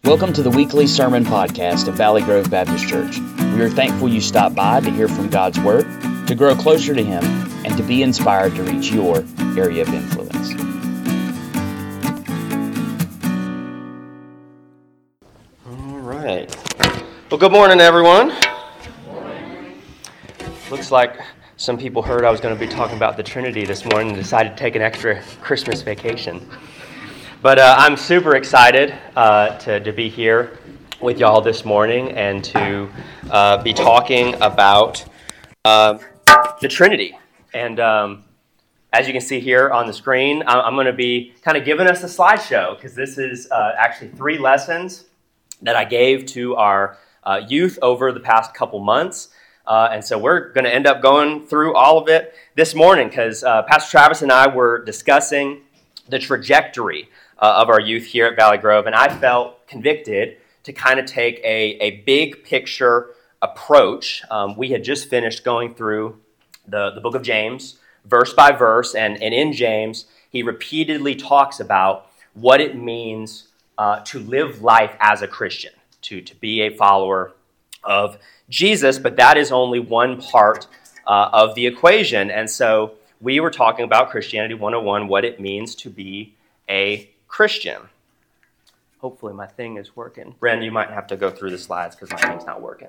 Welcome to the weekly sermon podcast of Valley Grove Baptist Church. We are thankful you stopped by to hear from God's Word, to grow closer to Him, and to be inspired to reach your area of influence. All right. Well, good morning, everyone. Looks like some people heard I was going to be talking about the Trinity this morning and decided to take an extra Christmas vacation. But I'm super excited to be here with y'all this morning and to be talking about the Trinity. And as you can see here on the screen, I'm going to be kind of giving us a slideshow because this is actually 3 lessons that I gave to our youth over the past couple months. And so we're going to end up going through all of it this morning because Pastor Travis and I were discussing the trajectory of our youth here at Valley Grove, and I felt convicted to kind of take a big picture approach. We had just finished going through the book of James, verse by verse, and in James, he repeatedly talks about what it means to live life as a Christian, to be a follower of Jesus, but that is only one part of the equation. And so we were talking about Christianity 101, what it means to be a Christian. Hopefully my thing is working. Bren, you might have to go through the slides because my thing's not working.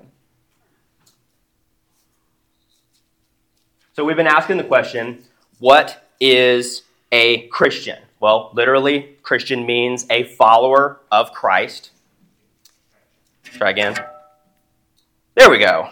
So we've been asking the question, what is a Christian? Well, literally, Christian means a follower of Christ. Try again. There we go.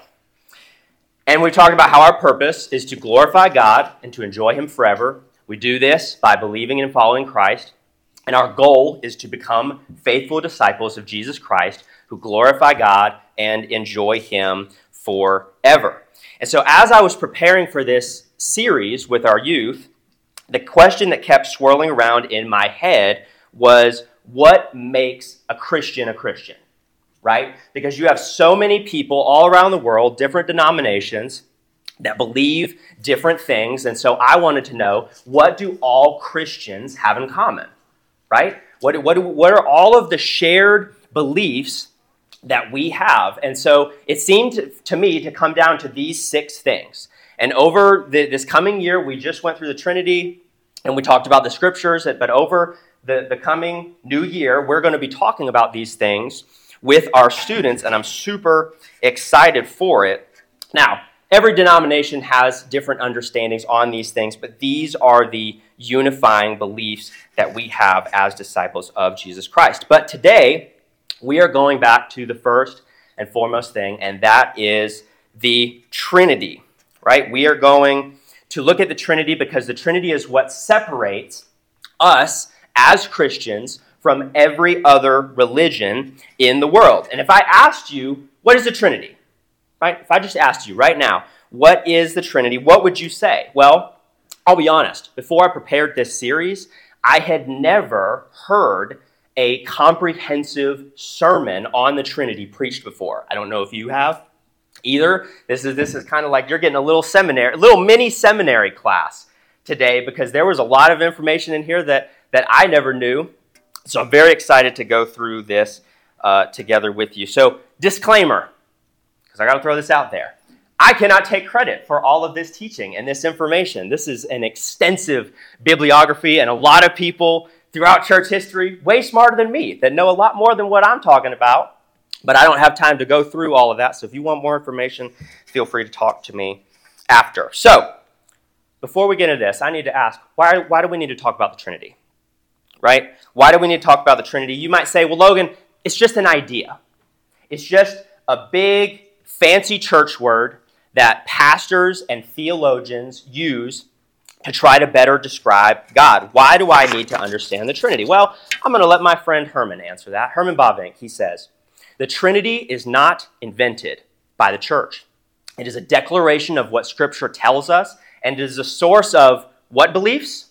And we talked about how our purpose is to glorify God and to enjoy Him forever. We do this by believing and following Christ. And our goal is to become faithful disciples of Jesus Christ who glorify God and enjoy Him forever. And so as I was preparing for this series with our youth, the question that kept swirling around in my head was, what makes a Christian, right? Because you have so many people all around the world, different denominations, that believe different things. And so I wanted to know, what do all Christians have in common? Right? What are all of the shared beliefs that we have? And so it seemed to me to come down to these 6 things. And over this coming year, we just went through the Trinity and we talked about the scriptures, but over the coming new year, we're going to be talking about these things with our students, and I'm super excited for it. Now, every denomination has different understandings on these things, but these are the unifying beliefs that we have as disciples of Jesus Christ. But today, we are going back to the first and foremost thing, and that is the Trinity, right? We are going to look at the Trinity because the Trinity is what separates us as Christians from every other religion in the world. And if I asked you, what is the Trinity? Right? If I just asked you right now, what is the Trinity, what would you say? Well, I'll be honest. Before I prepared this series, I had never heard a comprehensive sermon on the Trinity preached before. I don't know if you have either. This is kind of like you're getting a little mini seminary class today because there was a lot of information in here that I never knew. So I'm very excited to go through this together with you. So disclaimer, because I got to throw this out there. I cannot take credit for all of this teaching and this information. This is an extensive bibliography, and a lot of people throughout church history, way smarter than me, that know a lot more than what I'm talking about. But I don't have time to go through all of that. So if you want more information, feel free to talk to me after. So before we get into this, I need to ask, why do we need to talk about the Trinity? Right? Why do we need to talk about the Trinity? You might say, well, Logan, it's just an idea. It's just a big, fancy church word that pastors and theologians use to try to better describe God. Why do I need to understand the Trinity? Well, I'm going to let my friend Herman answer that. Herman Bavinck, he says, the Trinity is not invented by the church. It is a declaration of what Scripture tells us, and it is a source of what beliefs?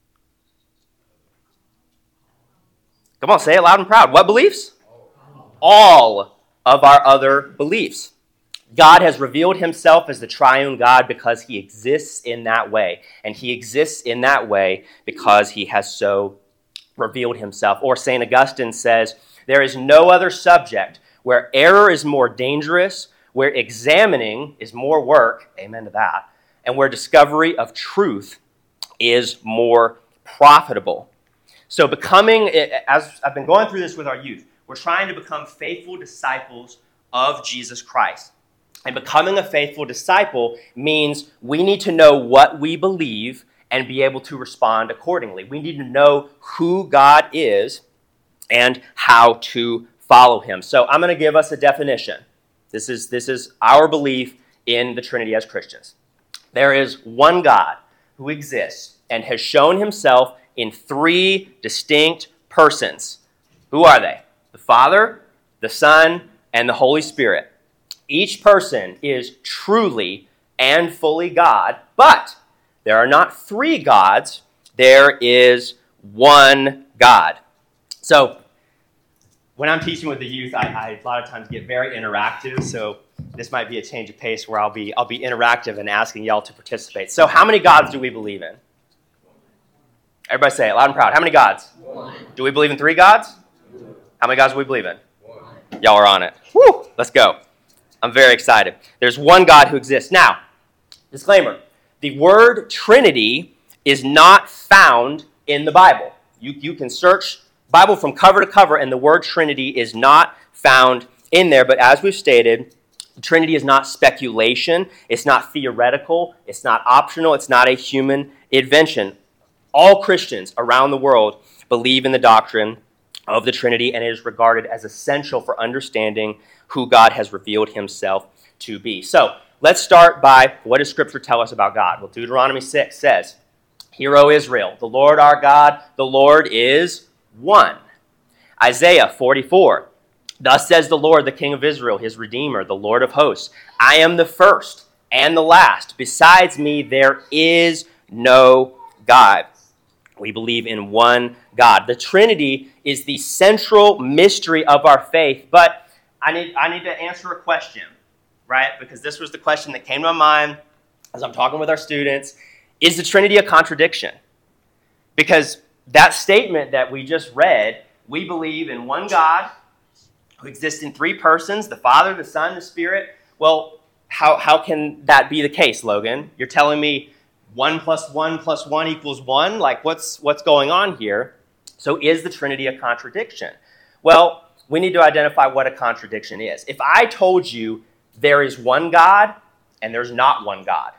Come on, say it loud and proud. What beliefs? All of our other beliefs. God has revealed Himself as the triune God because He exists in that way. And He exists in that way because He has so revealed Himself. Or St. Augustine says, There is no other subject where error is more dangerous, where examining is more work, amen to that, and where discovery of truth is more profitable. So becoming, as I've been going through this with our youth, we're trying to become faithful disciples of Jesus Christ. And becoming a faithful disciple means we need to know what we believe and be able to respond accordingly. We need to know who God is and how to follow him. So I'm going to give us a definition. This is our belief in the Trinity as Christians. There is one God who exists and has shown himself in three distinct persons. Who are they? The Father, the Son, and the Holy Spirit. Each person is truly and fully God, but there are not three gods. There is one God. So when I'm teaching with the youth, I a lot of times get very interactive. So this might be a change of pace where I'll be interactive and asking y'all to participate. So how many gods do we believe in? Everybody say it loud and proud. How many gods? One. Do we believe in three gods? Two. How many gods do we believe in? One. Y'all are on it. Woo! Let's go. I'm very excited. There's one God who exists. Now, disclaimer, the word Trinity is not found in the Bible. You can search Bible from cover to cover, and the word Trinity is not found in there. But as we've stated, Trinity is not speculation. It's not theoretical. It's not optional. It's not a human invention. All Christians around the world believe in the doctrine of the Trinity, and it is regarded as essential for understanding who God has revealed himself to be. So let's start by, what does Scripture tell us about God? Well, Deuteronomy 6 says, "Hear, O Israel, the Lord our God, the Lord is one." Isaiah 44, "Thus says the Lord, the King of Israel, his Redeemer, the Lord of hosts, I am the first and the last. Besides me, there is no God." We believe in one God. The Trinity is the central mystery of our faith, but I need to answer a question, right? Because this was the question that came to my mind as I'm talking with our students. Is the Trinity a contradiction? Because that statement that we just read, we believe in one God who exists in three persons, the Father, the Son, the Spirit. Well, how can that be the case, Logan? You're telling me 1 + 1 + 1 = 1? Like, what's going on here? So is the Trinity a contradiction? Well, we need to identify what a contradiction is. If I told you there is one God and there's not one God,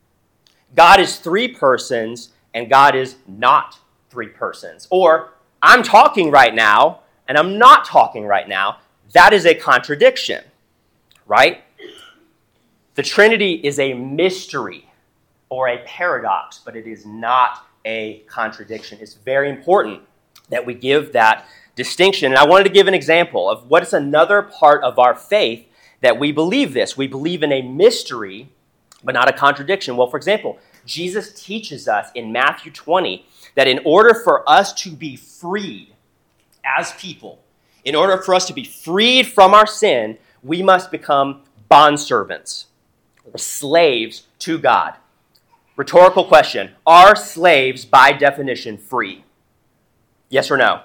God is three persons and God is not three persons, or I'm talking right now and I'm not talking right now, that is a contradiction, right? The Trinity is a mystery or a paradox, but it is not a contradiction. It's very important that we give that distinction. And I wanted to give an example of what is another part of our faith that we believe this. We believe in a mystery, but not a contradiction. Well, for example, Jesus teaches us in Matthew 20 that in order for us to be freed as people, in order for us to be freed from our sin, we must become bondservants or slaves to God. Rhetorical question: are slaves by definition free? Yes or no?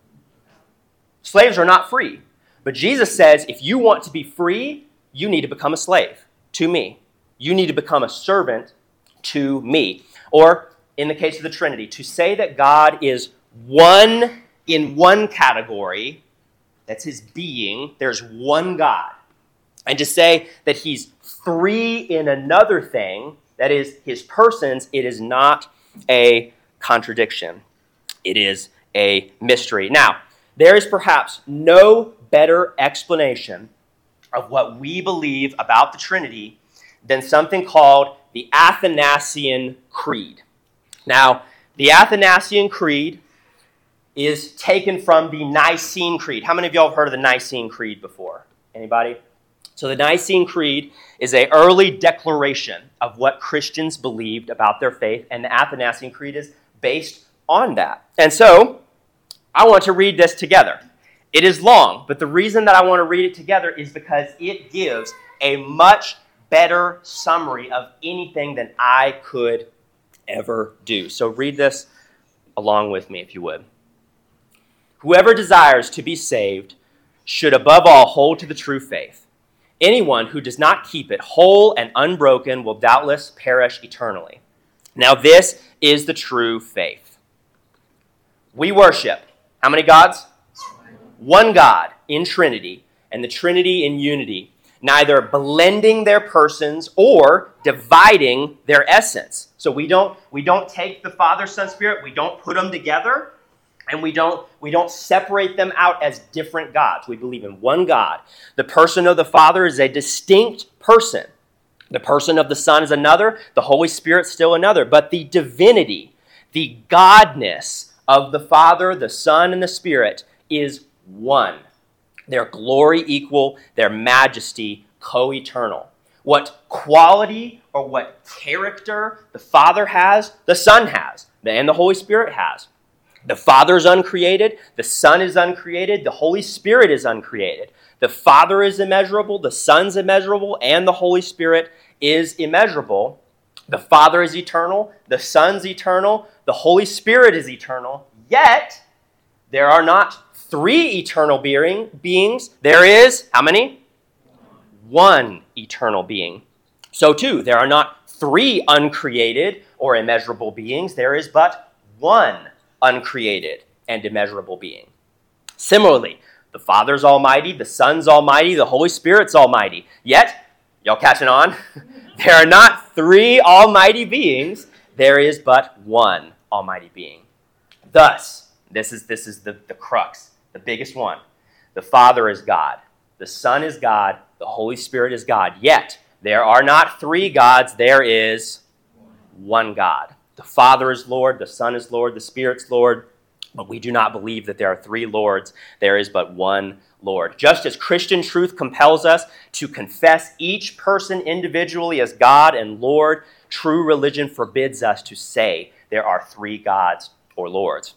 Slaves are not free. But Jesus says if you want to be free, you need to become a slave to me. You need to become a servant to me. Or in the case of the Trinity, to say that God is one in one category, that's his being, there's one God. And to say that he's three in another thing, that is his persons, it is not a contradiction. It is a mystery. Now, there is perhaps no better explanation of what we believe about the Trinity than something called the Athanasian Creed. Now, the Athanasian Creed is taken from the Nicene Creed. How many of y'all have heard of the Nicene Creed before? Anybody? So the Nicene Creed is an early declaration of what Christians believed about their faith, and the Athanasian Creed is based on that. And so, I want to read this together. It is long, but the reason that I want to read it together is because it gives a much better summary of anything than I could ever do. So read this along with me, if you would. Whoever desires to be saved should above all hold to the true faith. Anyone who does not keep it whole and unbroken will doubtless perish eternally. Now this is the true faith. We worship how many gods? One God in Trinity, and the Trinity in unity, neither blending their persons or dividing their essence. So we don't take the Father, Son, Spirit, we don't put them together, and we don't separate them out as different gods. We believe in one God. The person of the Father is a distinct person. The person of the Son is another. The Holy Spirit still another. But the divinity, the godness of the Father, the Son, and the Spirit is one. Their glory equal, their majesty co-eternal. What quality or what character the Father has, the Son has, and the Holy Spirit has. The Father is uncreated, the Son is uncreated, the Holy Spirit is uncreated. The Father is immeasurable, the Son's immeasurable, and the Holy Spirit is immeasurable. The Father is eternal, the Son's eternal, the Holy Spirit is eternal. Yet, there are not three eternal beings. There is, how many? One eternal being. So too, there are not three uncreated or immeasurable beings. There is but one uncreated and immeasurable being. Similarly, the Father's almighty, the Son's almighty, the Holy Spirit's almighty. Yet, y'all catching on? There are not three almighty beings. There is but one almighty being. Thus, this is the crux, the biggest one. The Father is God. The Son is God. The Holy Spirit is God. Yet, there are not three gods. There is one God. The Father is Lord, the Son is Lord, the Spirit's Lord, but we do not believe that there are three Lords. There is but one Lord. Just as Christian truth compels us to confess each person individually as God and Lord, true religion forbids us to say there are three gods or lords.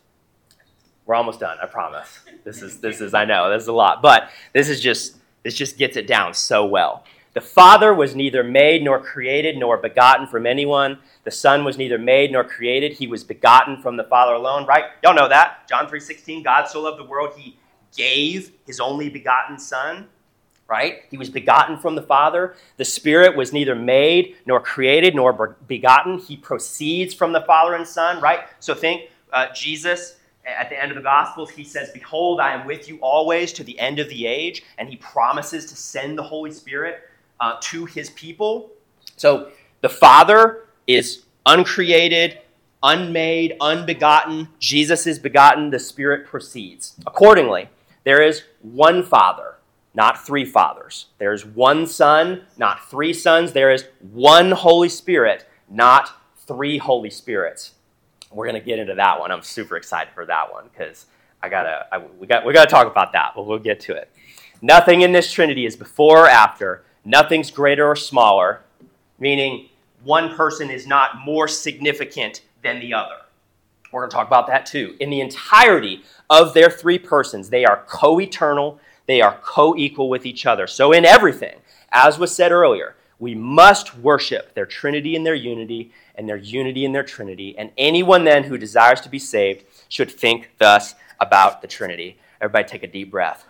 We're almost done, I promise. This is I know, this is a lot, but this just gets it down so well. The Father was neither made nor created nor begotten from anyone. The Son was neither made nor created. He was begotten from the Father alone, right? Y'all know that. John 3:16, God so loved the world, he gave his only begotten Son, right? He was begotten from the Father. The Spirit was neither made nor created nor begotten. He proceeds from the Father and Son, right? So think Jesus, at the end of the Gospels, he says, behold, I am with you always to the end of the age, and he promises to send the Holy Spirit to his people. So the Father is uncreated, unmade, unbegotten. Jesus is begotten. The Spirit proceeds. Accordingly, there is one Father, not three fathers. There is one Son, not three sons. There is one Holy Spirit, not three Holy Spirits. We're going to get into that one. I'm super excited for that one because we got to talk about that, but we'll get to it. Nothing in this Trinity is before or after. Nothing's greater or smaller, meaning one person is not more significant than the other. We're going to talk about that too. In the entirety of their three persons, they are co-eternal, they are co-equal with each other. So in everything, as was said earlier, we must worship their Trinity in their unity and their unity in their Trinity. And anyone then who desires to be saved should think thus about the Trinity. Everybody take a deep breath.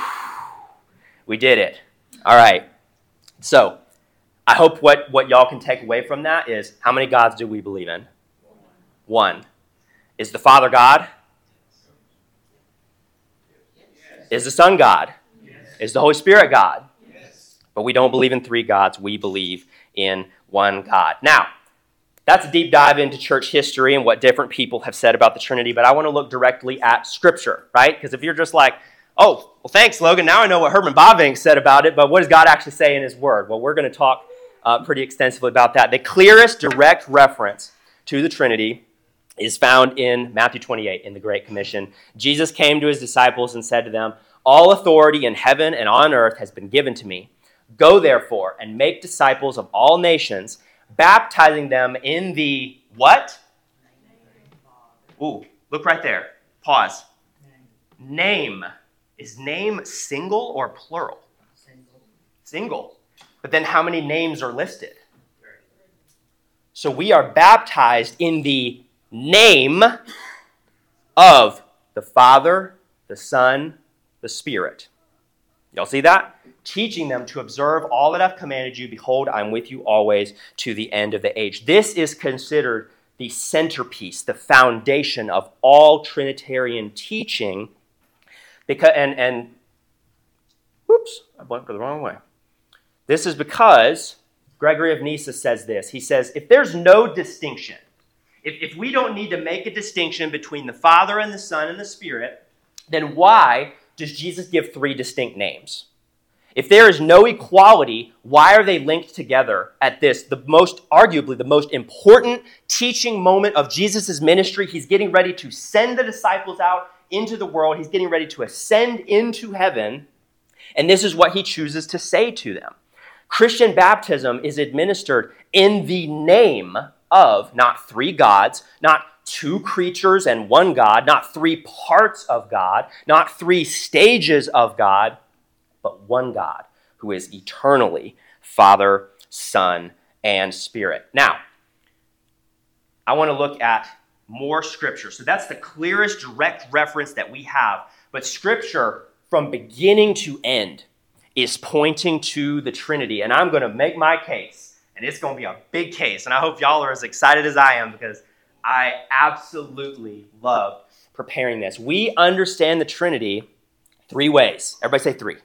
We did it. All right. So I hope what y'all can take away from that is, how many gods do we believe in? One. Is the Father God? Yes. Is the Son God? Yes. Is the Holy Spirit God? Yes. But we don't believe in three gods. We believe in one God. Now, that's a deep dive into church history and what different people have said about the Trinity, but I want to look directly at Scripture, right? Because if you're just like, oh, well, thanks, Logan. Now I know what Herman Bavinck said about it, but what does God actually say in his word? Well, we're going to talk pretty extensively about that. The clearest direct reference to the Trinity is found in Matthew 28 in the Great Commission. Jesus came to his disciples and said to them, all authority in heaven and on earth has been given to me. Go, therefore, and make disciples of all nations, baptizing them in the what? Ooh, look right there. Pause. Name. Is name single or plural? Single. But then how many names are listed? So we are baptized in the name of the Father, the Son, the Spirit. Y'all see that? Teaching them to observe all that I've commanded you. Behold, I'm with you always to the end of the age. This is considered the centerpiece, the foundation of all Trinitarian teaching. Because, whoops, I went the wrong way. This is because Gregory of Nyssa says this. He says, if there's no distinction, if we don't need to make a distinction between the Father and the Son and the Spirit, then why does Jesus give 3 distinct names? If there is no equality, why are they linked together at this, arguably the most important teaching moment of Jesus' ministry? He's getting ready to send the disciples out into the world. He's getting ready to ascend into heaven. And this is what he chooses to say to them. Christian baptism is administered in the name of not 3 gods, not 2 creatures and 1 God, not 3 parts of God, not 3 stages of God, but 1 God who is eternally Father, Son, and Spirit. Now, I want to look at more Scripture. So that's the clearest direct reference that we have. But Scripture, from beginning to end, is pointing to the Trinity. And I'm going to make my case, and it's going to be a big case. And I hope y'all are as excited as I am because I absolutely love preparing this. We understand the Trinity 3 ways. Everybody say 3.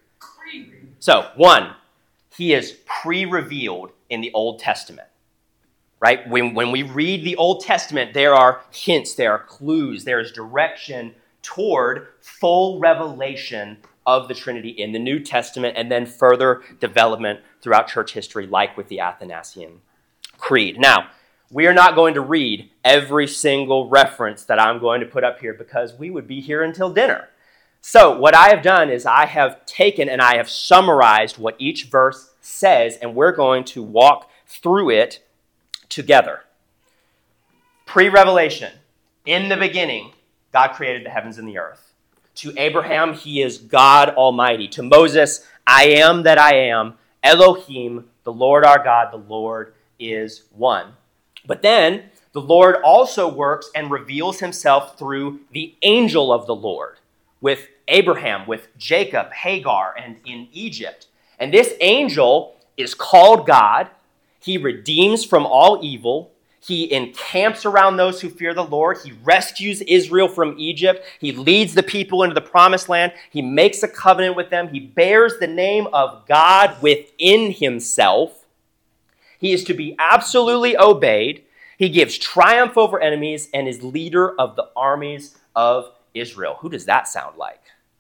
So, 1, he is pre-revealed in the Old Testament, right? When we read the Old Testament, there are hints, there are clues, there is direction toward full revelation of the Trinity in the New Testament and then further development throughout church history, like with the Athanasian Creed. Now, we are not going to read every single reference that I'm going to put up here because we would be here until dinner. So what I have done is I have taken and I have summarized what each verse says, and we're going to walk through it together. Pre-revelation, in the beginning, God created the heavens and the earth. To Abraham, he is God Almighty. To Moses, I am that I am, Elohim, the Lord our God, the Lord is one. But then the Lord also works and reveals himself through the angel of the Lord, with Abraham, with Jacob, Hagar, and in Egypt. And this angel is called God. He redeems from all evil. He encamps around those who fear the Lord. He rescues Israel from Egypt. He leads the people into the promised land. He makes a covenant with them. He bears the name of God within himself. He is to be absolutely obeyed. He gives triumph over enemies and is leader of the armies of Israel. Who does that sound like?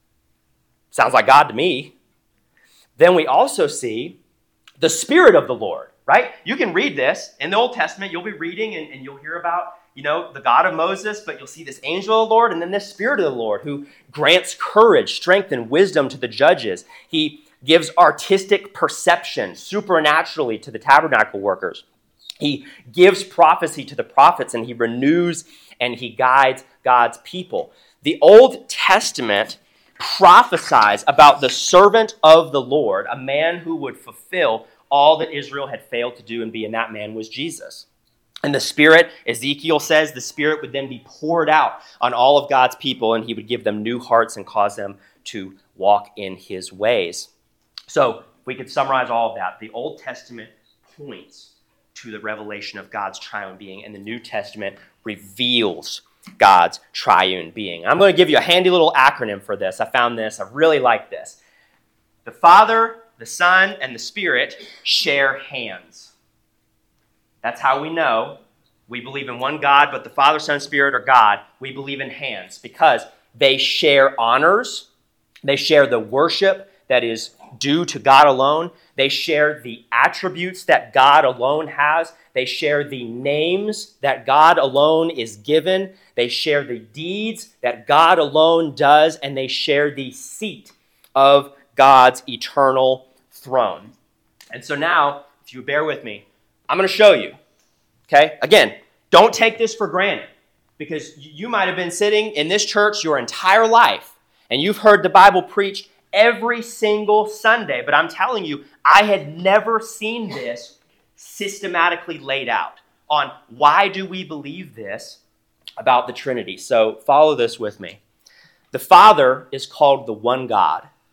Sounds like God to me. Then we also see the Spirit of the Lord, right? You can read this in the Old Testament. You'll be reading and you'll hear about, the God of Moses, but you'll see this angel of the Lord and then this Spirit of the Lord who grants courage, strength, and wisdom to the judges. He gives artistic perception supernaturally to the tabernacle workers. He gives prophecy to the prophets and he renews and he guides God's people. The Old Testament prophesies about the servant of the Lord, a man who would fulfill all that Israel had failed to do and be, and that man was Jesus. And the Spirit, Ezekiel says, the Spirit would then be poured out on all of God's people, and he would give them new hearts and cause them to walk in his ways. So we could summarize all of that. The Old Testament points to the revelation of God's triune being, and the New Testament reveals God's triune being. I'm going to give you a handy little acronym for this. I found this. I really like this. The Father, the Son, and the Spirit share hands. That's how we know we believe in one God, but the Father, Son, and Spirit are God. We believe in hands because they share honors. They share the worship that is due to God alone. They share the attributes that God alone has. They share the names that God alone is given. They share the deeds that God alone does, and they share the seat of God's eternal throne. And so now, if you bear with me, I'm going to show you, okay? Again, don't take this for granted because you might have been sitting in this church your entire life, and you've heard the Bible preached every single Sunday, but I'm telling you, I had never seen this systematically laid out on why do we believe this about the Trinity. So follow this with me. The Father is called the one God.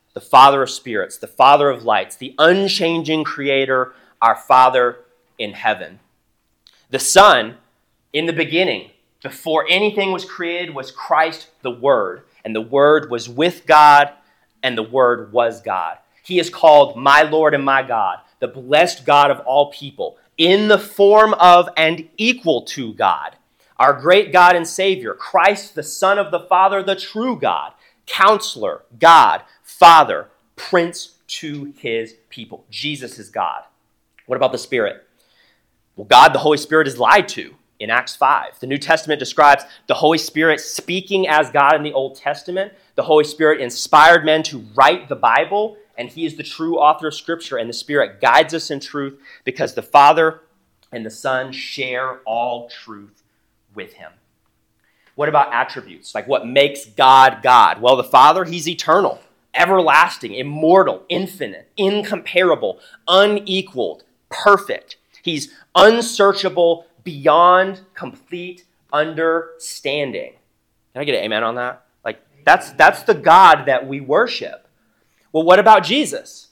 the Father of spirits, the Father of lights, the unchanging Creator, our Father in heaven. The Son, in the beginning, before anything was created, was Christ the Word. And the Word was with God, and the Word was God. He is called my Lord and my God, the blessed God of all people, in the form of and equal to God. Our great God and Savior, Christ, the Son of the Father, the true God, Counselor, God, Father, Prince to his people. Jesus is God. What about the Spirit? Well, God, the Holy Spirit, is lied to in Acts 5. The New Testament describes the Holy Spirit speaking as God in the Old Testament. The Holy Spirit inspired men to write the Bible, and he is the true author of Scripture, and the Spirit guides us in truth because the Father and the Son share all truth with him. What about attributes? Like what makes God God? Well, the Father, he's eternal, everlasting, immortal, infinite, incomparable, unequaled, perfect. He's unsearchable, beyond complete understanding. Can I get an amen on that? Like that's the God that we worship. Well, what about Jesus?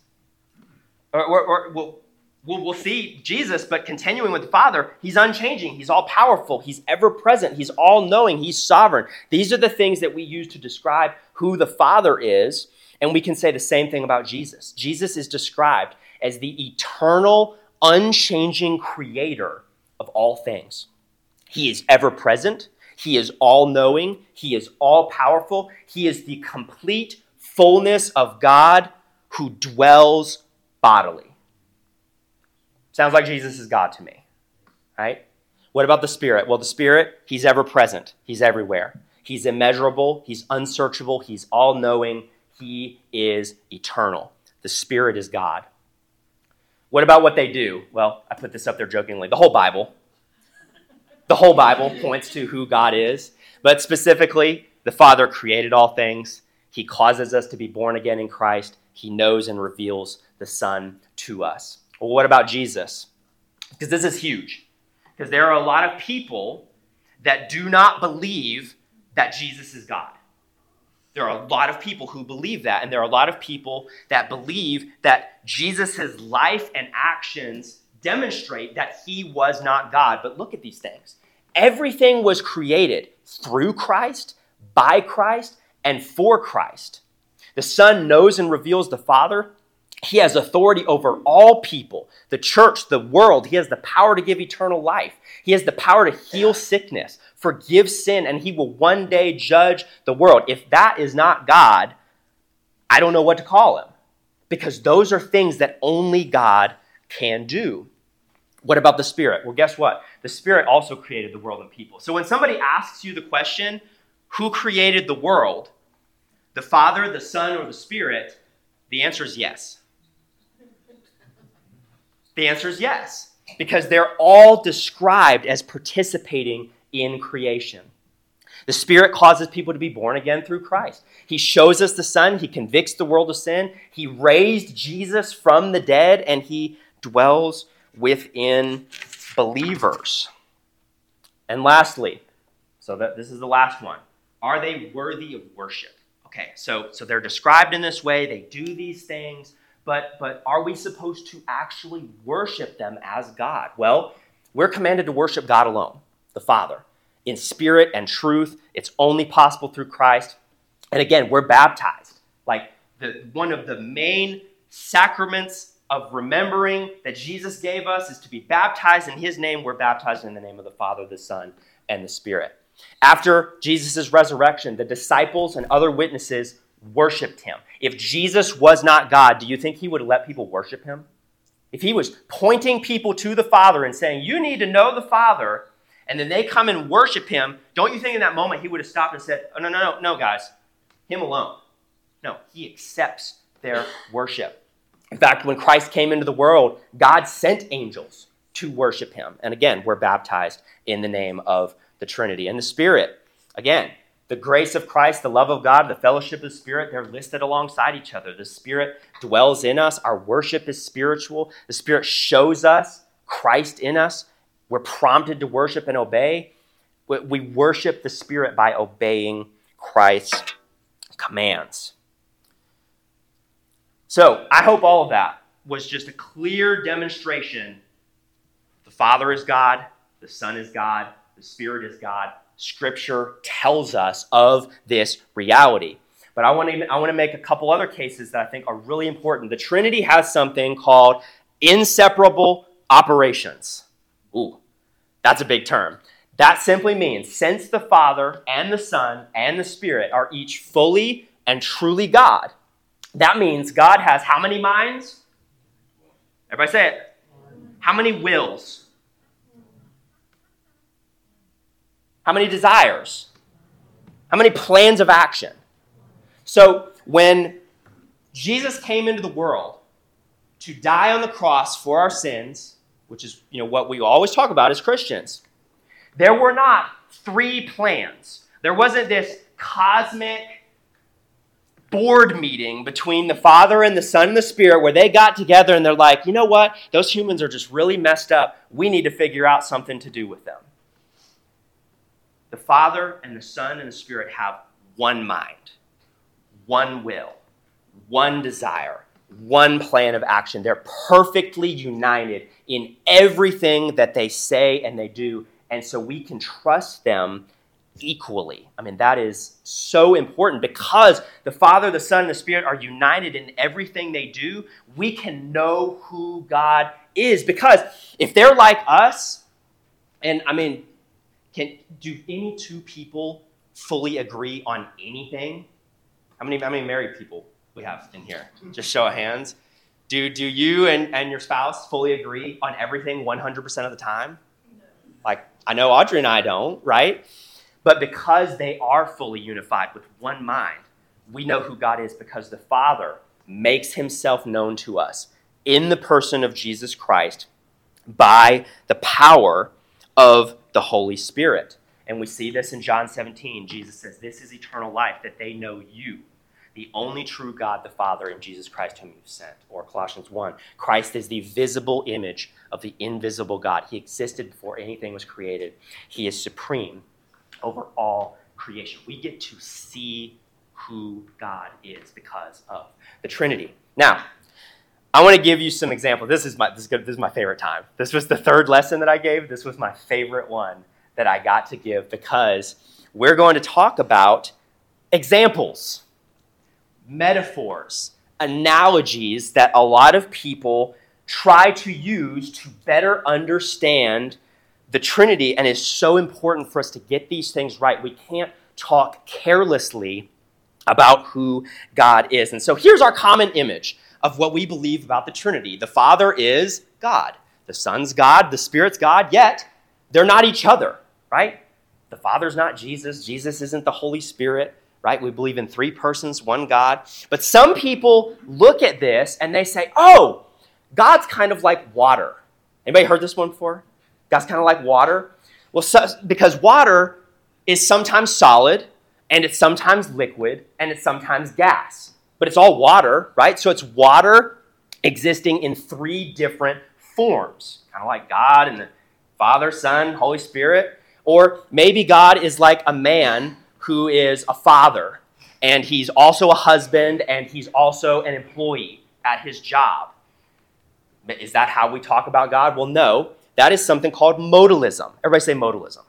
We'll see Jesus, but continuing with the Father, he's unchanging, he's all-powerful, he's ever-present, he's all-knowing, he's sovereign. These are the things that we use to describe who the Father is, and we can say the same thing about Jesus. Jesus is described as the eternal, unchanging creator of all things. He is ever-present, he is all-knowing, he is all-powerful, he is the complete fullness of God who dwells bodily. Sounds like Jesus is God to me, right? What about the Spirit? Well, the Spirit, he's ever-present. He's everywhere. He's immeasurable. He's unsearchable. He's all-knowing. He is eternal. The Spirit is God. What about what they do? Well, I put this up there jokingly. The whole Bible points to who God is. But specifically, the Father created all things. He causes us to be born again in Christ. He knows and reveals the Son to us. Well, what about Jesus? Because this is huge. Because there are a lot of people that do not believe that Jesus is God. There are a lot of people who believe that, and there are a lot of people that believe that Jesus' life and actions demonstrate that he was not God. But look at these things. Everything was created through Christ, by Christ, and for Christ. The Son knows and reveals the Father. He has authority over all people, the church, the world. He has the power to give eternal life. He has the power to heal sickness, forgive sin, and he will one day judge the world. If that is not God, I don't know what to call him, because those are things that only God can do. What about the Spirit? Well, guess what? The Spirit also created the world and people. So when somebody asks you the question, who created the world, the Father, the Son, or the Spirit, the answer is yes. The answer is yes, because they're all described as participating in creation. The Spirit causes people to be born again through Christ. He shows us the Son. He convicts the world of sin. He raised Jesus from the dead, and he dwells within believers. And lastly, this is the last one. Are they worthy of worship? Okay, so they're described in this way. They do these things. But are we supposed to actually worship them as God? Well, we're commanded to worship God alone, the Father, in spirit and truth. It's only possible through Christ. And again, we're baptized. Like one of the main sacraments of remembering that Jesus gave us is to be baptized in his name. We're baptized in the name of the Father, the Son, and the Spirit. After Jesus' resurrection, the disciples and other witnesses worshipped him. If Jesus was not God, do you think he would let people worship him? If he was pointing people to the Father and saying, you need to know the Father, and then they come and worship him, don't you think in that moment he would have stopped and said, oh, no, guys, him alone. No, he accepts their worship. In fact, when Christ came into the world, God sent angels to worship him. And again, we're baptized in the name of the Trinity. And the Spirit, again, the grace of Christ, the love of God, the fellowship of the Spirit, they're listed alongside each other. The Spirit dwells in us. Our worship is spiritual. The Spirit shows us Christ in us. We're prompted to worship and obey. We worship the Spirit by obeying Christ's commands. So I hope all of that was just a clear demonstration. The Father is God, the Son is God, the Spirit is God. Scripture tells us of this reality. But I want to make a couple other cases that I think are really important. The Trinity has something called inseparable operations. Ooh, that's a big term. That simply means since the Father and the Son and the Spirit are each fully and truly God, that means God has how many minds? Everybody say it. How many wills? How many desires? How many plans of action? So when Jesus came into the world to die on the cross for our sins, which is what we always talk about as Christians, there were not three plans. There wasn't this cosmic board meeting between the Father and the Son and the Spirit where they got together and they're like, you know what? Those humans are just really messed up. We need to figure out something to do with them. The Father and the Son and the Spirit have one mind, one will, one desire, one plan of action. They're perfectly united in everything that they say and they do. And so we can trust them equally. I mean, that is so important because the Father, the Son, and the Spirit are united in everything they do. We can know who God is because if they're like us, and I mean, do any two people fully agree on anything? How many married people we have in here? Just show of hands. Do you and your spouse fully agree on everything 100% of the time? Like, I know Audrey and I don't, right? But because they are fully unified with one mind, we know who God is because the Father makes himself known to us in the person of Jesus Christ by the power of the Holy Spirit. And we see this in John 17. Jesus says, this is eternal life, that they know you, the only true God, the Father, and Jesus Christ whom you've sent. Or Colossians 1, Christ is the visible image of the invisible God. He existed before anything was created. He is supreme over all creation. We get to see who God is because of the Trinity. Now, I want to give you some examples. This is my favorite time. This was the third lesson that I gave. This was my favorite one that I got to give because we're going to talk about examples, metaphors, analogies that a lot of people try to use to better understand the Trinity, and it's so important for us to get these things right. We can't talk carelessly about who God is. And so here's our common image of what we believe about the Trinity. The Father is God. The Son's God. The Spirit's God. Yet, they're not each other, right? The Father's not Jesus. Jesus isn't the Holy Spirit, right? We believe in three persons, one God. But some people look at this and they say, oh, God's kind of like water. Anybody heard this one before? God's kind of like water. Well, because water is sometimes solid, and it's sometimes liquid, and it's sometimes gas. But it's all water, right? So it's water existing in three different forms, kind of like God and the Father, Son, Holy Spirit. Or maybe God is like a man who is a father, and he's also a husband, and he's also an employee at his job. Is that how we talk about God? Well, no. That is something called modalism. Everybody say modalism.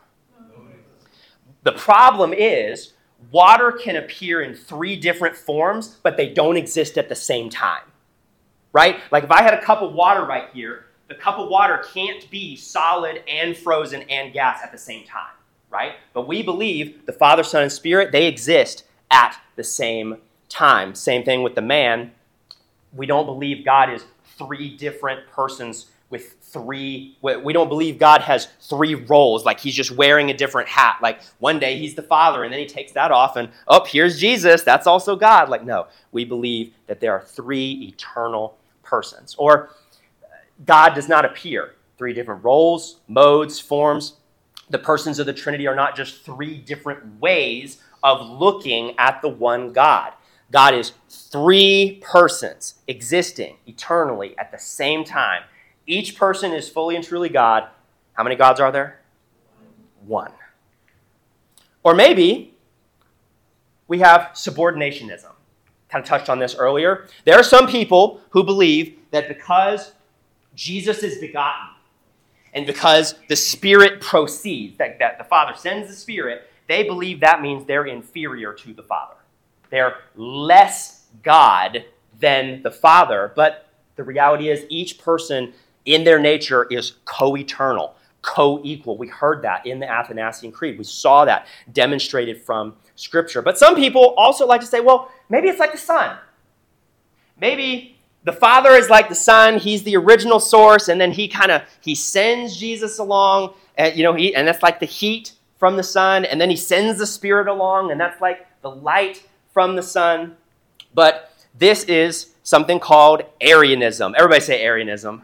The problem is water can appear in three different forms, but they don't exist at the same time, right? Like if I had a cup of water right here, the cup of water can't be solid and frozen and gas at the same time, right? But we believe the Father, Son, and Spirit, they exist at the same time. Same thing with the man. We don't believe God is three different persons with three, we don't believe God has three roles, like he's just wearing a different hat. Like one day he's the Father and then he takes that off and, oh, here's Jesus, that's also God. Like, no, we believe that there are three eternal persons. Or God does not appear. Three different roles, modes, forms. The persons of the Trinity are not just three different ways of looking at the one God. God is three persons existing eternally at the same time. Each person is fully and truly God. How many gods are there? One. Or maybe we have subordinationism. kind of touched on this earlier. There are some people who believe that because Jesus is begotten and because the Spirit proceeds, that the Father sends the Spirit, they believe that means they're inferior to the Father. They're less God than the Father, but the reality is each person in their nature is co-eternal, co-equal. We heard that in the Athanasian Creed. We saw that demonstrated from Scripture. But some people also like to say, well, maybe it's like the Son. Maybe the Father is like the Son. He's the original source, and then he sends Jesus along, and and that's like the heat from the Son, and then he sends the Spirit along, and that's like the light from the Son. But this is something called Arianism. Everybody say Arianism.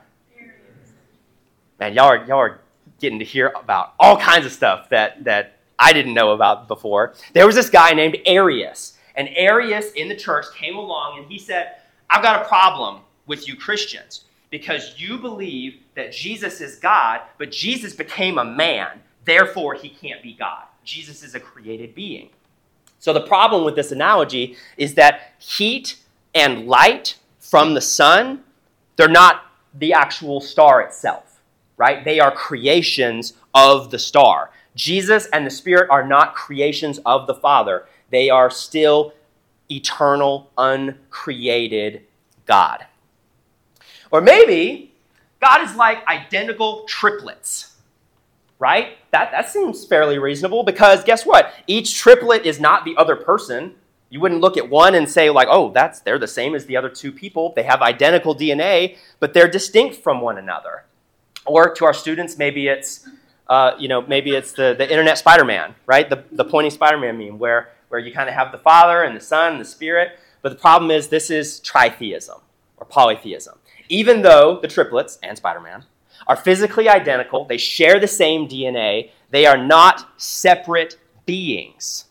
Man, y'all are getting to hear about all kinds of stuff that I didn't know about before. There was this guy named Arius, and Arius in the church came along and he said, I've got a problem with you Christians because you believe that Jesus is God, but Jesus became a man, therefore he can't be God. Jesus is a created being. So the problem with this analogy is that heat and light from the sun, they're not the actual star itself. Right? They are creations of the star. Jesus and the Spirit are not creations of the Father. They are still eternal, uncreated God. Or maybe God is like identical triplets. Right? That seems fairly reasonable because guess what? Each triplet is not the other person. You wouldn't look at one and say like, oh, they're the same as the other two people. They have identical DNA, but they're distinct from one another. Or to our students, maybe it's the internet Spider-Man, right? The pointing Spider-Man meme where you kind of have the Father and the Son and the Spirit. But the problem is this is tritheism or polytheism. Even though the triplets and Spider-Man are physically identical, they share the same DNA, they are not separate beings.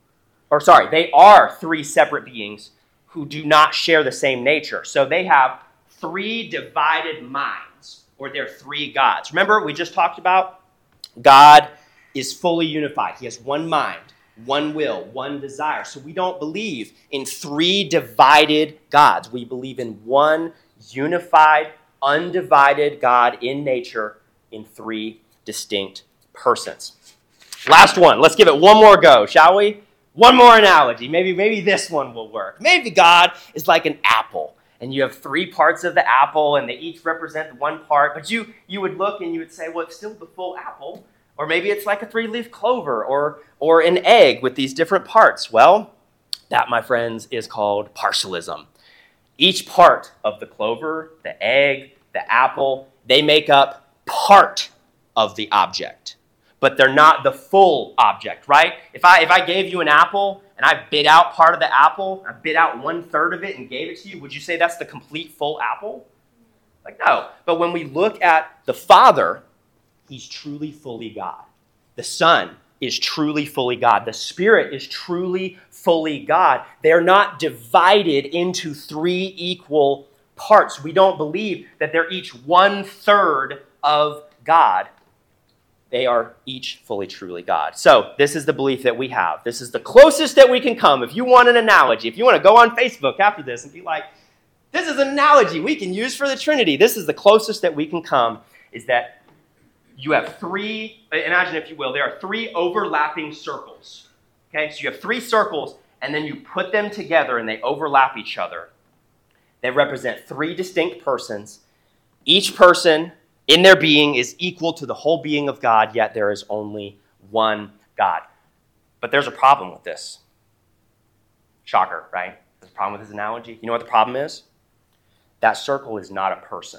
They are three separate beings who do not share the same nature. So they have three divided minds. Or they're three gods. Remember, we just talked about God is fully unified. He has one mind, one will, one desire. So we don't believe in three divided gods. We believe in one unified, undivided God in nature in three distinct persons. Last one. Let's give it one more go, shall we? One more analogy. Maybe this one will work. Maybe God is like an apple. And you have three parts of the apple, and they each represent one part. But you would look and you would say, well, it's still the full apple. Or maybe it's like a three-leaf clover or an egg with these different parts. Well, that, my friends, is called partialism. Each part of the clover, the egg, the apple, they make up part of the object. But they're not the full object, right? If I gave you an apple and I bit out part of the apple, I bit out 1/3 of it and gave it to you, would you say that's the complete full apple? Like, no. But when we look at the Father, he's truly fully God. The Son is truly fully God. The Spirit is truly fully God. They're not divided into three equal parts. We don't believe that they're each 1/3 of God. They are each fully, truly God. So this is the belief that we have. This is the closest that we can come. If you want an analogy, if you want to go on Facebook after this and be like, this is an analogy we can use for the Trinity. This is the closest that we can come, is that you have three, imagine if you will, there are three overlapping circles. Okay, so you have three circles, and then you put them together and they overlap each other. They represent three distinct persons. Each person in their being is equal to the whole being of God, yet there is only one God. But there's a problem with this. Shocker, right? There's a problem with this analogy. You know what the problem is? That circle is not a person.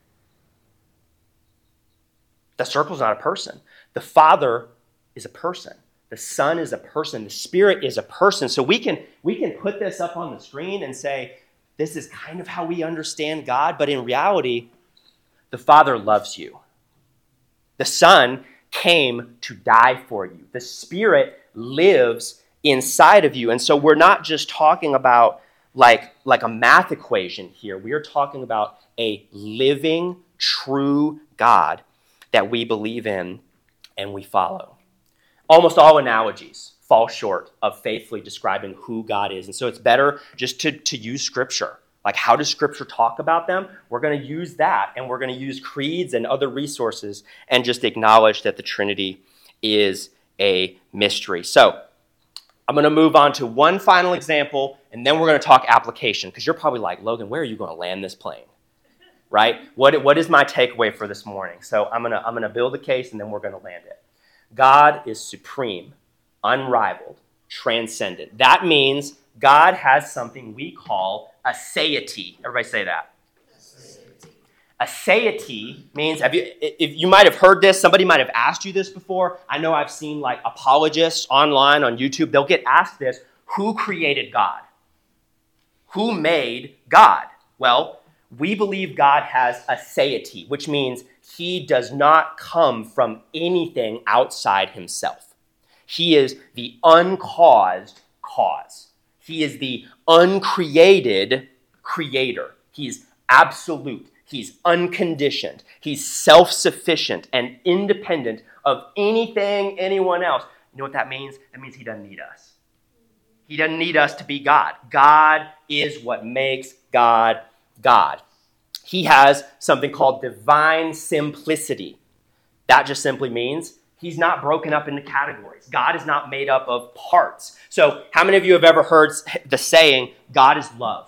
The circle is not a person. The Father is a person. The Son is a person. The Spirit is a person. So we can put this up on the screen and say, this is kind of how we understand God, but in reality, the Father loves you. The Son came to die for you. The Spirit lives inside of you. And so we're not just talking about like a math equation here. We are talking about a living, true God that we believe in and we follow. Almost all analogies fall short of faithfully describing who God is. And so it's better just to use Scripture. Like, how does Scripture talk about them? We're going to use that, and we're going to use creeds and other resources and just acknowledge that the Trinity is a mystery. So I'm going to move on to one final example, and then we're going to talk application, because you're probably like, Logan, where are you going to land this plane? Right? What is my takeaway for this morning? So I'm going to build a case, and then we're going to land it. God is supreme, unrivaled, transcendent. That means God has something we call aseity. Everybody say that. Aseity means, if you might have heard this, somebody might have asked you this before. I know I've seen like apologists online on YouTube. They'll get asked this: who created God? Who made God? Well, we believe God has aseity, which means he does not come from anything outside himself. He is the uncaused cause. He is the uncreated creator. He's absolute. He's unconditioned. He's self-sufficient and independent of anything, anyone else. You know what that means? That means he doesn't need us. He doesn't need us to be God. God is what makes God God. He has something called divine simplicity. That just simply means he's not broken up into categories. God is not made up of parts. So how many of you have ever heard the saying, God is love?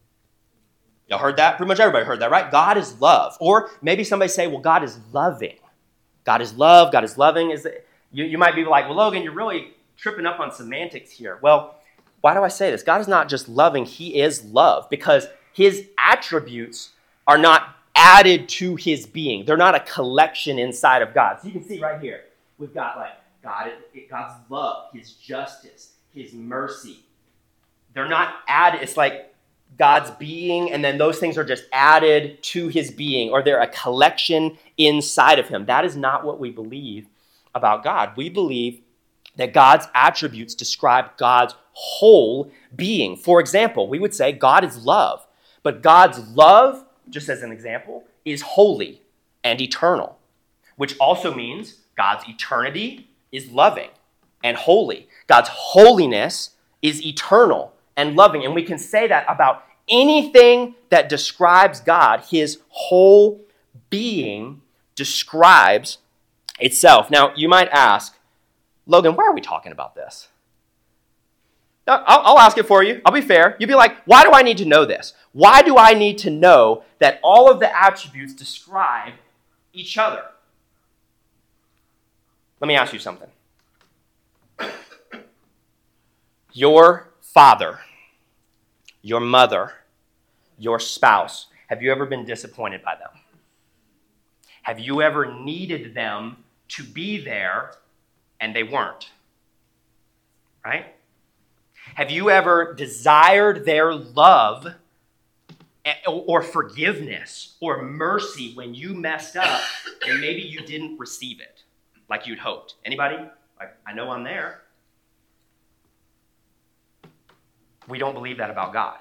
Y'all heard that? Pretty much everybody heard that, right? God is love. Or maybe somebody say, well, God is loving. God is love. God is loving. You might be like, well, Logan, you're really tripping up on semantics here. Well, why do I say this? God is not just loving. He is love, because his attributes are not added to his being. They're not a collection inside of God. So you can see right here, we've got like God's love, his justice, his mercy. They're not added. It's like God's being, and then those things are just added to his being, or they're a collection inside of him. That is not what we believe about God. We believe that God's attributes describe God's whole being. For example, we would say God is love, but God's love, just as an example, is holy and eternal, which also means God's eternity is loving and holy. God's holiness is eternal and loving. And we can say that about anything that describes God. His whole being describes itself. Now, you might ask, Logan, why are we talking about this? I'll ask it for you. I'll be fair. You'll be like, why do I need to know this? Why do I need to know that all of the attributes describe each other? Let me ask you something. Your father, your mother, your spouse, have you ever been disappointed by them? Have you ever needed them to be there and they weren't? Right? Have you ever desired their love or forgiveness or mercy when you messed up and maybe you didn't receive it like you'd hoped? Anybody? I know I'm there. We don't believe that about God.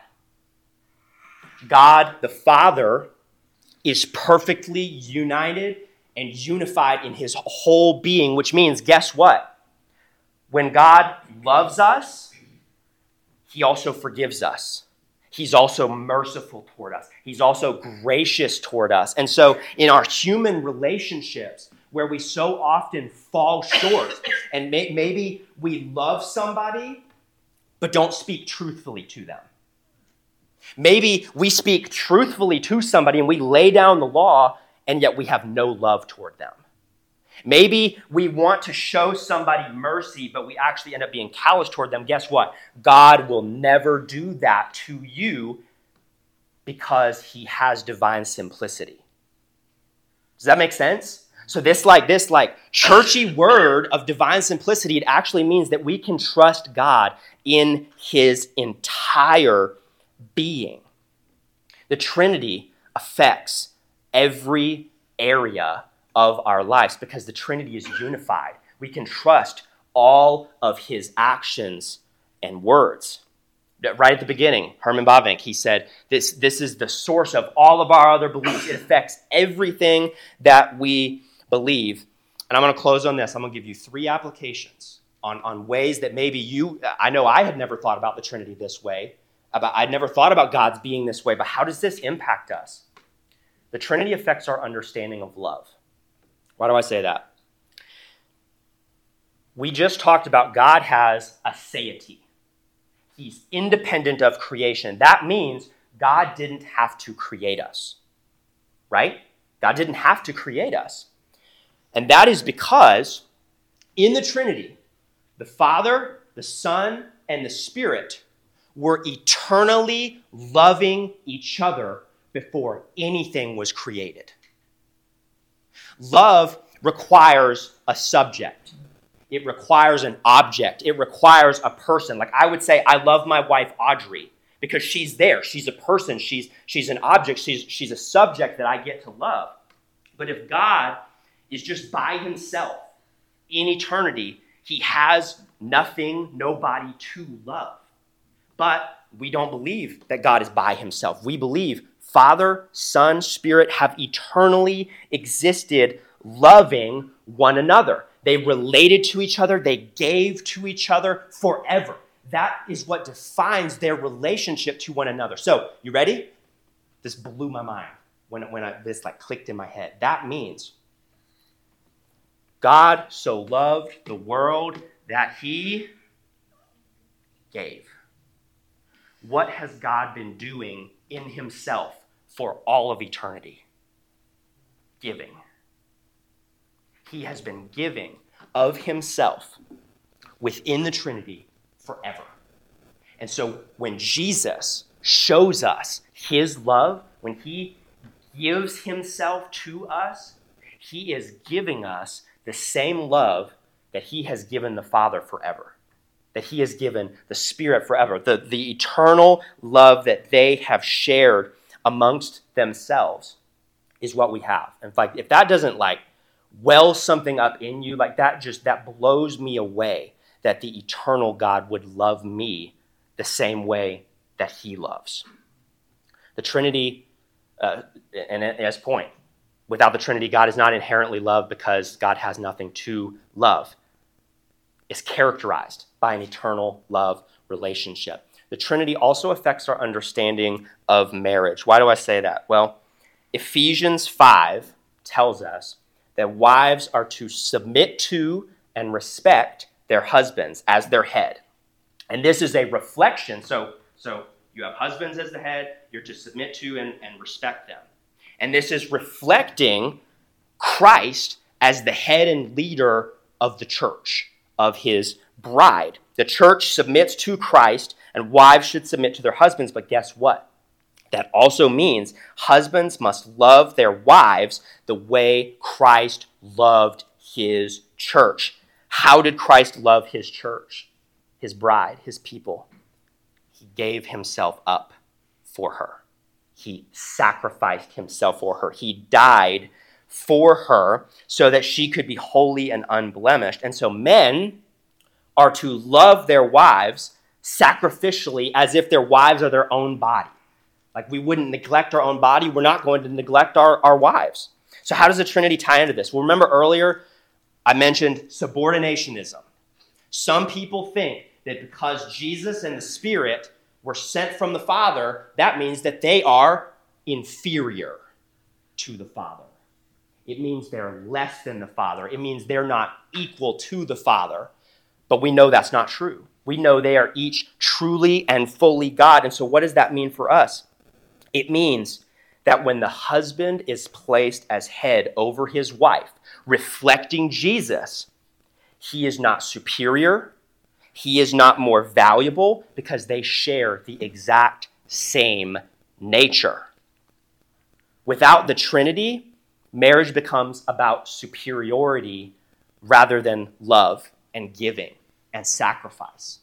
God, the Father, is perfectly united and unified in his whole being, which means, guess what? When God loves us, he also forgives us. He's also merciful toward us. He's also gracious toward us. And so in our human relationships, where we so often fall short, and maybe we love somebody, but don't speak truthfully to them. Maybe we speak truthfully to somebody and we lay down the law, and yet we have no love toward them. Maybe we want to show somebody mercy, but we actually end up being callous toward them. Guess what? God will never do that to you because he has divine simplicity. Does that make sense? So this churchy word of divine simplicity, it actually means that we can trust God in his entire being. The Trinity affects every area of our lives because the Trinity is unified. We can trust all of his actions and words. Right at the beginning, Herman Bavinck, he said, this is the source of all of our other beliefs. It affects everything that we believe. And I'm going to close on this. I'm going to give you 3 applications on ways that maybe I know I had never thought about the Trinity this way. I'd never thought about God's being this way, but how does this impact us? The Trinity affects our understanding of love. Why do I say that? We just talked about God has aseity. He's independent of creation. That means God didn't have to create us, right? God didn't have to create us. And that is because in the Trinity, the Father, the Son, and the Spirit were eternally loving each other before anything was created. Love requires a subject. It requires an object. It requires a person. Like I would say, I love my wife, Audrey, because she's there. She's a person. She's an object. She's a subject that I get to love. But if God is just by himself in eternity, he has nothing, nobody to love. But we don't believe that God is by himself. We believe Father, Son, Spirit have eternally existed loving one another. They related to each other. They gave to each other forever. That is what defines their relationship to one another. So, you ready? This blew my mind when this clicked in my head. That means God so loved the world that he gave. What has God been doing in himself for all of eternity? Giving. He has been giving of himself within the Trinity forever. And so when Jesus shows us his love, when he gives himself to us, he is giving us the same love that he has given the Father forever, that he has given the Spirit forever, the eternal love that they have shared amongst themselves is what we have. In fact, if that doesn't well something up in you, that blows me away, that the eternal God would love me the same way that he loves. The Trinity, and as point, without the Trinity, God is not inherently love because God has nothing to love. It's characterized by an eternal love relationship. The Trinity also affects our understanding of marriage. Why do I say that? Well, Ephesians 5 tells us that wives are to submit to and respect their husbands as their head. And this is a reflection. So you have husbands as the head, you're to submit to and respect them. And this is reflecting Christ as the head and leader of the church, of his bride. The church submits to Christ, and wives should submit to their husbands. But guess what? That also means husbands must love their wives the way Christ loved his church. How did Christ love his church, his bride, his people? He gave himself up for her. He sacrificed himself for her. He died for her so that she could be holy and unblemished. And so men are to love their wives sacrificially as if their wives are their own body. Like we wouldn't neglect our own body, we're not going to neglect our wives. So how does the Trinity tie into this? Well, remember earlier I mentioned subordinationism. Some people think that because Jesus and the Spirit were sent from the Father, that means that they are inferior to the Father. It means they're less than the Father. It means they're not equal to the Father. But we know that's not true. We know they are each truly and fully God. And so what does that mean for us? It means that when the husband is placed as head over his wife, reflecting Jesus, he is not superior. He is not more valuable because they share the exact same nature. Without the Trinity, marriage becomes about superiority rather than love and giving and sacrifice.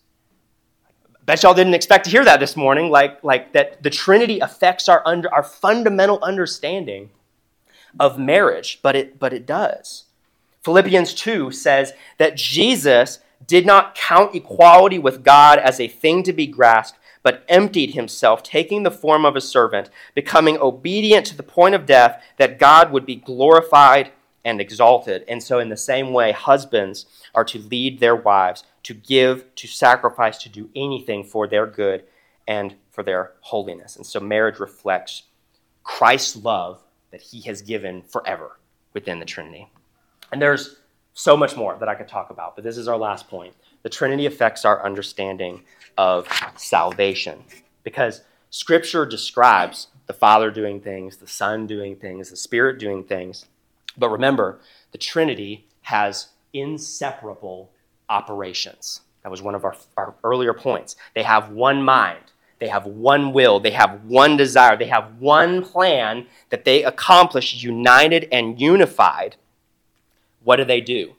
Bet y'all didn't expect to hear that this morning, like that the Trinity affects our fundamental understanding of marriage, but it does. Philippians 2 says that Jesus did not count equality with God as a thing to be grasped, but emptied himself, taking the form of a servant, becoming obedient to the point of death, that God would be glorified and exalted. And so in the same way, husbands are to lead their wives, to give, to sacrifice, to do anything for their good and for their holiness. And so marriage reflects Christ's love that he has given forever within the Trinity. And there's so much more that I could talk about, but this is our last point. The Trinity affects our understanding of salvation because Scripture describes the Father doing things, the Son doing things, the Spirit doing things. But remember, the Trinity has inseparable operations. That was one of our earlier points. They have one mind. They have one will. They have one desire. They have one plan that they accomplish united and unified. What do?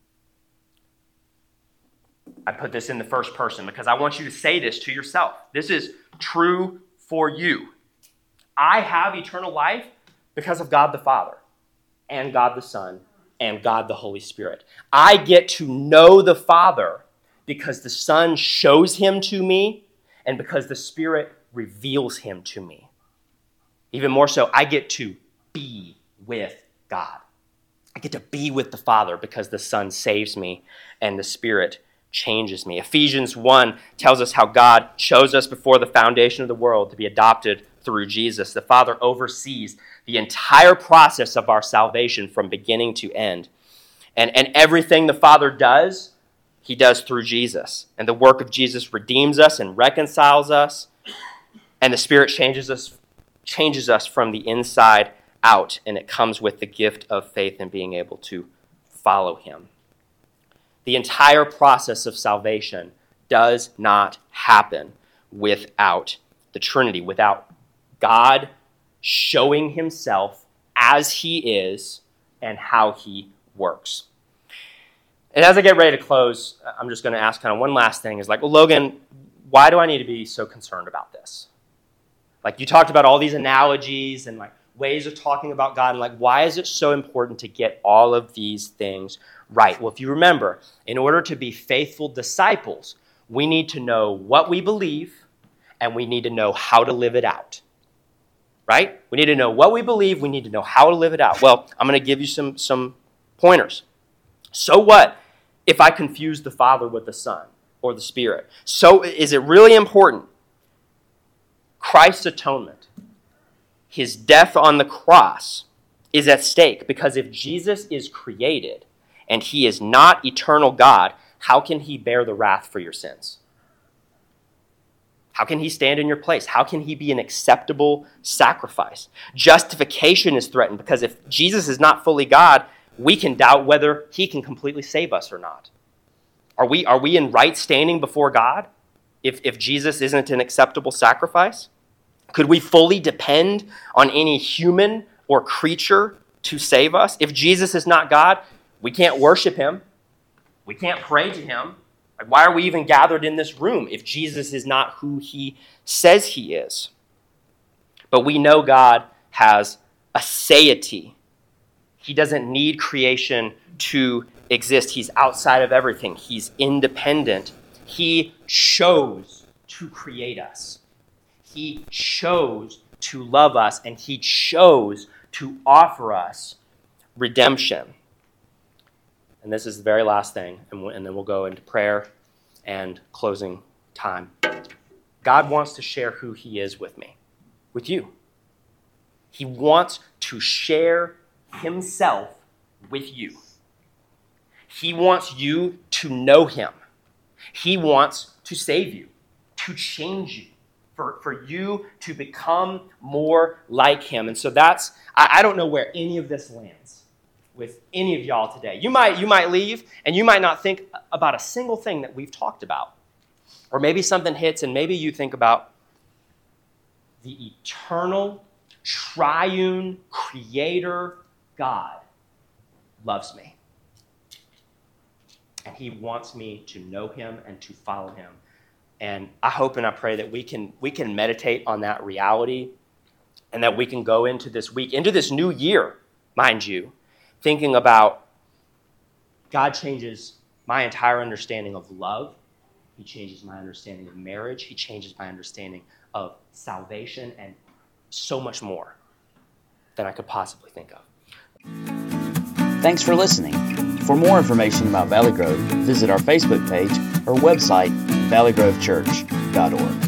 I put this in the first person because I want you to say this to yourself. This is true for you. I have eternal life because of God the Father and God the Son and God the Holy Spirit. I get to know the Father because the Son shows him to me and because the Spirit reveals him to me. Even more so, I get to be with God. I get to be with the Father because the Son saves me and the Spirit changes me. Ephesians 1 tells us how God chose us before the foundation of the world to be adopted through Jesus. The Father oversees the entire process of our salvation from beginning to end. And everything the Father does, he does through Jesus. And the work of Jesus redeems us and reconciles us. And the Spirit changes us from the inside out. And it comes with the gift of faith and being able to follow him. The entire process of salvation does not happen without the Trinity, without God showing himself as he is and how he works. And as I get ready to close, I'm just going to ask kind of one last thing is like, well, Logan, why do I need to be so concerned about this? Like you talked about all these analogies and like ways of talking about God and like, why is it so important to get all of these things right? Well, if you remember, in order to be faithful disciples, we need to know what we believe and we need to know how to live it out. Right? We need to know what we believe. We need to know how to live it out. Well, I'm going to give you some pointers. So what if I confuse the Father with the Son or the Spirit? So is it really important? Christ's atonement, his death on the cross, is at stake because if Jesus is created and he is not eternal God, how can he bear the wrath for your sins? How can he stand in your place? How can he be an acceptable sacrifice? Justification is threatened because if Jesus is not fully God, we can doubt whether he can completely save us or not. Are we in right standing before God if Jesus isn't an acceptable sacrifice? Could we fully depend on any human or creature to save us? If Jesus is not God, we can't worship him. We can't pray to him. Like, why are we even gathered in this room if Jesus is not who he says he is? But we know God has aseity. He doesn't need creation to exist. He's outside of everything. He's independent. He chose to create us. He chose to love us, and he chose to offer us redemption. And this is the very last thing, and then we'll go into prayer and closing time. God wants to share who he is with me, with you. He wants to share himself with you. He wants you to know him. He wants to save you, to change you, for you to become more like him. And so I don't know where any of this lands with any of y'all today. You might leave and you might not think about a single thing that we've talked about. Or maybe something hits and maybe you think about the eternal, triune, creator God loves me. And he wants me to know him and to follow him. And I hope and I pray that we can meditate on that reality and that we can go into this week, into this new year, mind you, thinking about God changes my entire understanding of love. He changes my understanding of marriage. He changes my understanding of salvation and so much more than I could possibly think of. Thanks for listening. For more information about Valley Grove, visit our Facebook page or website, valleygrovechurch.org.